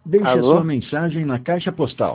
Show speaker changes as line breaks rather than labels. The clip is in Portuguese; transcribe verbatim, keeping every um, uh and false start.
Deixe a sua
Alô?
mensagem na caixa postal.